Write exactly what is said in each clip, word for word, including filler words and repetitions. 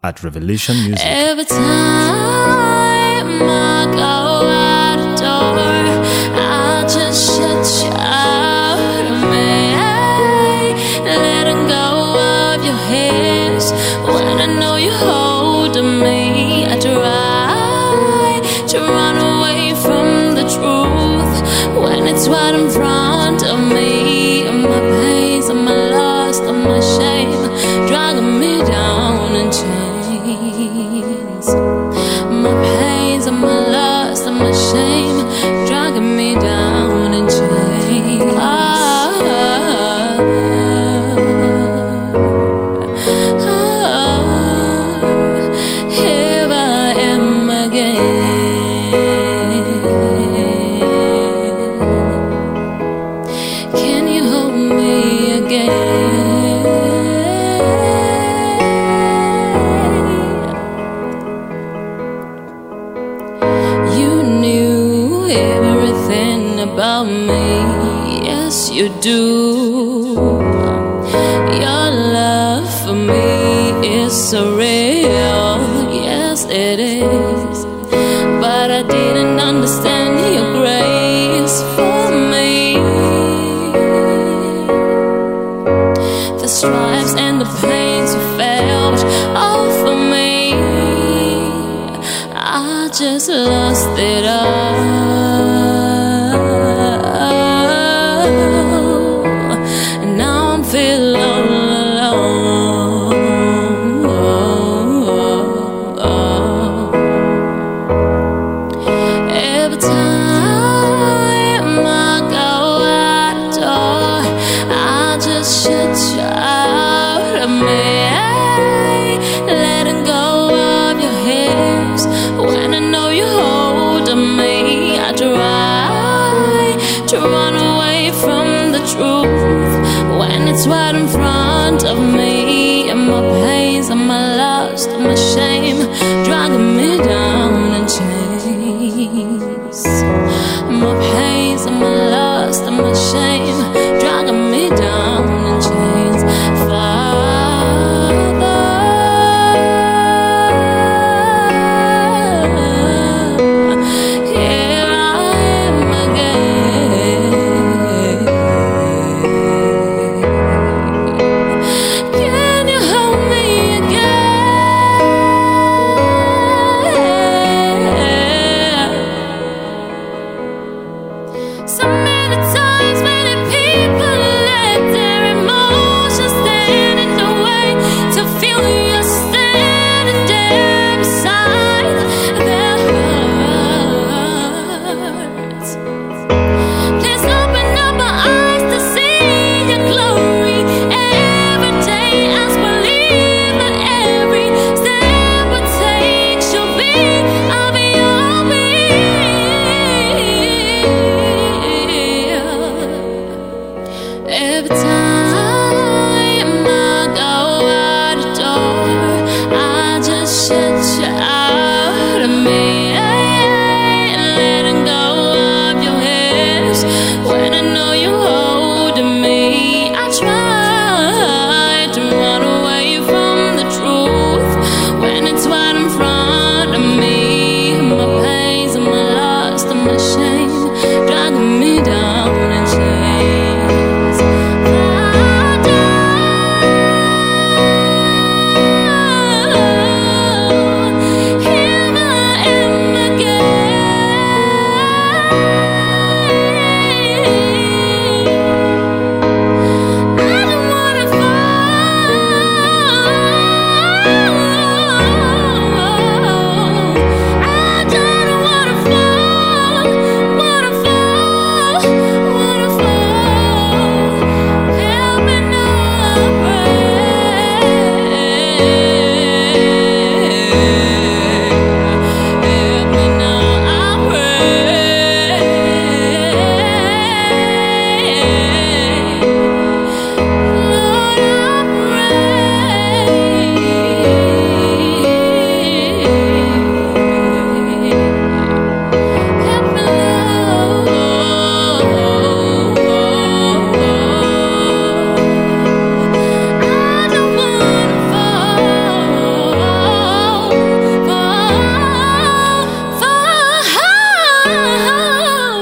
at Revelation Music. Every time I go out the door, I just shut you out of me, letting go of your hands. When I know you're holding me, I try to run away from the truth when it's right in front of me. And my pains and my loss and my shame dragging me down in chains. My pains and my loss and my shame dragging me down in chains. Ah, ah, ah, here I am again. Can you hold me again? You knew everything about me, yes you do. Your love for me is so real, yes it is. But I didn't understand your grace for me. The stripes and the pains you felt all for me, I just lost it all. And now I'm feeling all alone. Every time I go out the door, I just shut you out of me, letting go of your hands. When I know you're holding me, I try to run away from the truth when it's right in front of me. And my pains and my loss and my shame dragging me down in chains. My pains and my loss and my shame dragging me down in chains. Father, here I am again. Can you hold me again? So many times when it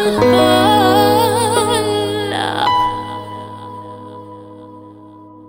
for